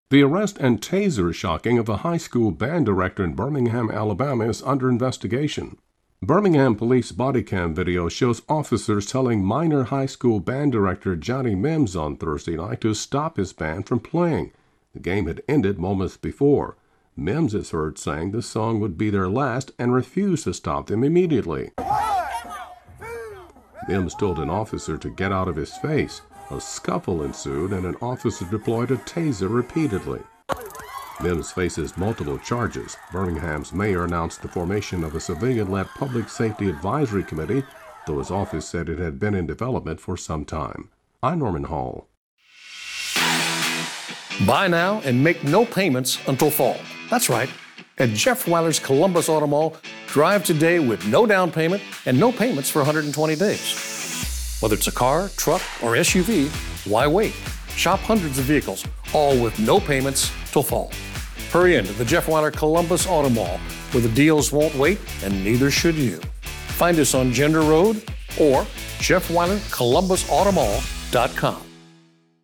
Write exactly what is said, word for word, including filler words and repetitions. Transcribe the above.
The arrest and taser shocking of a high school band director in Birmingham, Alabama is under investigation. Birmingham police body cam video shows officers telling minor high school band director Johnny Mims on Thursday night to stop his band from playing. The game had ended moments before. Mims is heard saying the song would be their last and refused to stop them immediately. Mims told an officer to get out of his face. A scuffle ensued and an officer deployed a taser repeatedly. Mims faces multiple charges. Birmingham's mayor announced the formation of a civilian-led public safety advisory committee, though his office said it had been in development for some time. I'm Norman Hall. Buy now and make no payments until fall. That's right. At Jeff Weiler's Columbus Auto Mall, drive today with no down payment and no payments for one hundred twenty days. Whether it's a car, truck, or S U V, why wait? Shop hundreds of vehicles, all with no payments till fall. Hurry into the Jeff Weiler Columbus Auto Mall, where the deals won't wait and neither should you. Find us on Gender Road or Jeff Weiler Columbus Auto Mall dot com.